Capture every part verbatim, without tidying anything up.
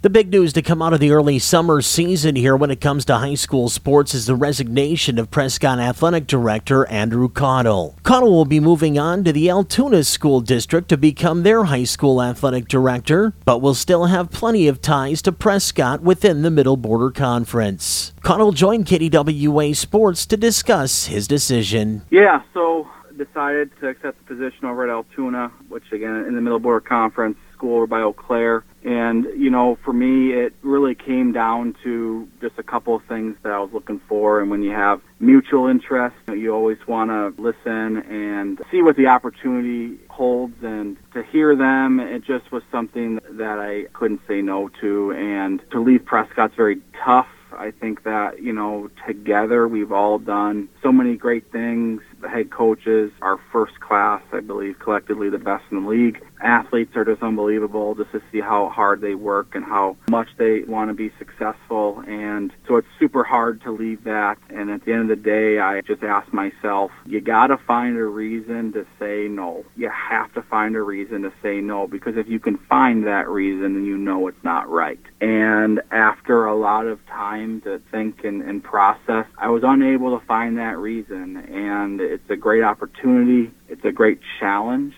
The big news to come out of the early summer season here when it comes to high school sports is the resignation of Prescott Athletic Director Andrew Caudill. Caudill will be moving on to the Altoona School District to become their high school athletic director, but will still have plenty of ties to Prescott within the Middle Border Conference. Caudill joined K D W A Sports to discuss his decision. Yeah, so decided to accept the position over at Altoona, which again in the Middle Border Conference, school over by Eau Claire. And, you know, for me, it really came down to just a couple of things that I was looking for. And when you have mutual interest, you always want to listen and see what the opportunity holds. And to hear them, it just was something that I couldn't say no to. And to leave Prescott's very tough. I think that, you know, together we've all done so many great things. The head coaches are first class, I believe, collectively the best in the league. Athletes are just unbelievable just to see how hard they work and how much they want to be successful. And so it's super hard to leave that. And at the end of the day, I just ask myself, you got to find a reason to say no. You have to find a reason to say no, because if you can find that reason, then you know it's not right. And after a lot of time to think and, and process, I was unable to find that reason. And it's a great opportunity. It's a great challenge.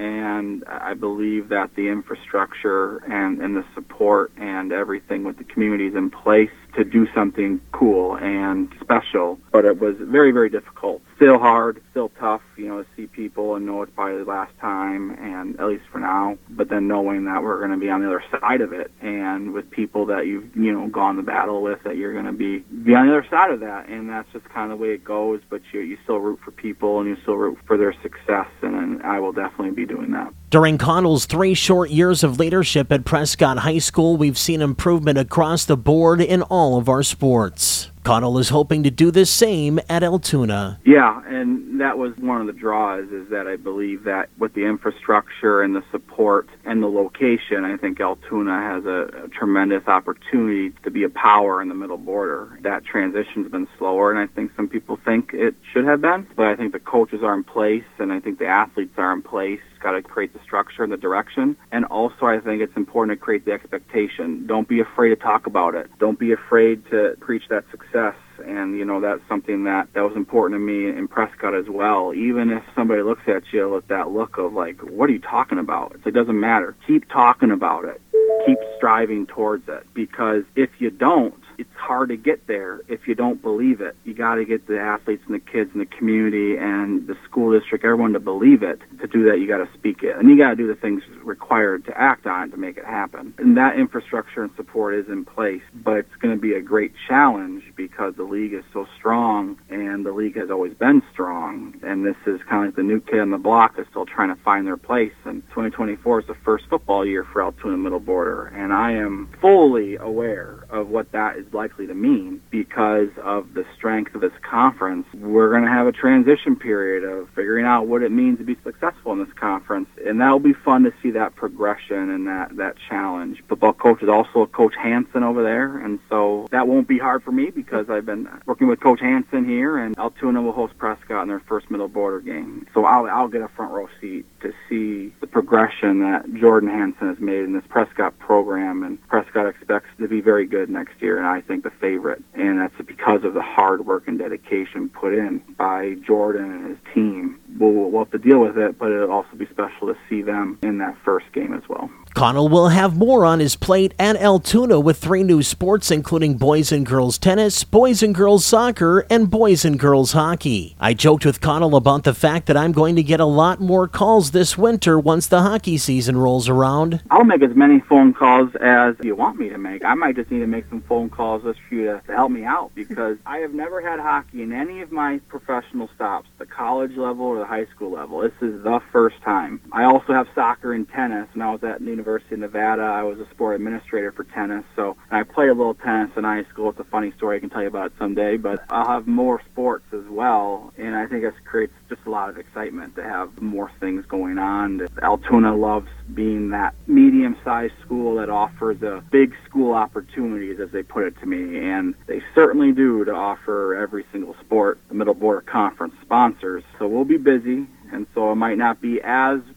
And I believe that the infrastructure and, and the support and everything with the community is in place to do something cool and special. But it was very, very difficult. Still hard, still tough, you know, to see people and know it's probably the last time, and at least for now. But then knowing that we're going to be on the other side of it, and with people that you've, you know, gone to battle with, that you're going to be, be on the other side of that. And that's just kind of the way it goes. But you, you still root for people, and you still root for their success, and, and I will definitely be doing that. During Caudill's three short years of leadership at Prescott High School, we've seen improvement across the board in all of our sports. Caudill is hoping to do the same at Altoona. Yeah, and that was one of the draws, is that I believe that with the infrastructure and the support and the location, I think Altoona has a, a tremendous opportunity to be a power in the Middle Border. That transition's been slower, and I think some people think it should have been, but I think the coaches are in place, and I think the athletes are in place. Got to create the structure and the direction. And also, I think it's important to create the expectation. Don't be afraid to talk about it. Don't be afraid to preach that success. And, you know, that's something that, that was important to me in Prescott as well. Even if somebody looks at you with that look of like, what are you talking about? It's, it doesn't matter. Keep talking about it. Keep striving towards it. Because if you don't, it's hard to get there if you don't believe it. You got to get the athletes and the kids and the community and the school district, everyone to believe it. To do that, you got to speak it. And you got to do the things required to act on it to make it happen. And that infrastructure and support is in place, but it's going to be a great challenge because the league is so strong, and the league has always been strong. And this is kind of like the new kid on the block is still trying to find their place. And twenty twenty-four is the first football year for Altoona Middle Border. And I am fully aware of what that is likely to mean because of the strength of this conference. We're going to have a transition period of figuring out what it means to be successful in this conference, and that will be fun to see that progression and that, that challenge. Football coach is also Coach Hansen over there, and so that won't be hard for me because I've been working with Coach Hansen here, and Altoona will host Prescott in their first Middle Border game. So I'll, I'll get a front row seat to see the progression that Jordan Hansen has made in this Prescott program, and Prescott expects to be very good next year, and I think the favorite, and that's because of the hard work and dedication put in by Jordan and his team. We'll, we'll have to deal with it, but it'll also be special to see them in that first game as well. Caudill will have more on his plate at Altoona with three new sports, including boys and girls tennis, boys and girls soccer, and boys and girls hockey. I joked with Caudill about the fact that I'm going to get a lot more calls this winter once the hockey season rolls around. I'll make as many phone calls as you want me to make. I might just need to make some phone calls just for you to, to help me out, because I have never had hockey in any of my professional stops, the college level or the high school level. This is the first time. I also have soccer and tennis, and I was at the University of Nevada. I was a sport administrator for tennis, so and I played a little tennis in high school. It's a funny story. I can tell you about it someday, but I'll have more sports as well, and I think it creates just a lot of excitement to have more things going on. Altoona loves being that medium-sized school that offers a big school opportunities, as they put it to me, and they certainly do to offer every single sport the Middle Border Conference sponsors. So we'll be busy, and so it might not be as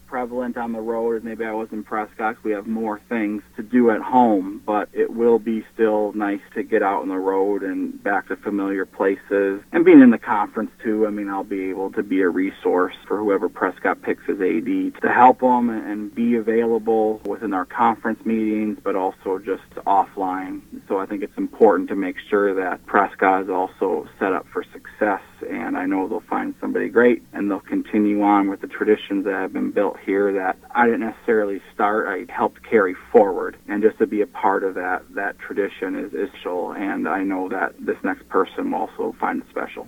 prevalent on the road as maybe I was in Prescott. We have more things to do at home, but it will be still nice to get out on the road and back to familiar places. And being in the conference too, I mean, I'll be able to be a resource for whoever Prescott picks as A D to help them and be available within our conference meetings, but also just offline. So I think it's important to make sure that Prescott is also set up for success, and I know they'll find somebody great and they'll continue on with the traditions that have been built here that I didn't necessarily start, I helped carry forward. And just to be a part of that that tradition is, is special, and I know that this next person will also find it special.